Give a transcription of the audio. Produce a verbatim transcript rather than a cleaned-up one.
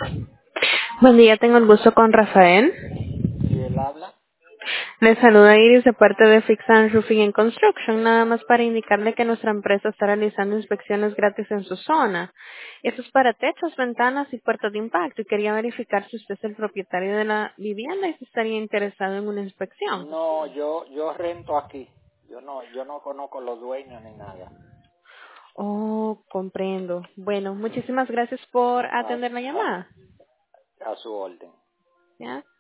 Buen día, tengo el gusto con Rafael. Si él habla, Le saluda Iris de parte de Fix and Roofing and Construction, nada más para indicarle que nuestra empresa está realizando inspecciones gratis en su zona. Esto es para techos, ventanas y puertas de impacto y quería verificar si usted es el propietario de la vivienda y si estaría interesado en una inspección. no, yo yo rento aquí. Yo no yo no conozco los dueños ni nada. Oh, comprendo. Bueno, muchísimas gracias por A, atender la a, llamada. a su orden. ¿Ya?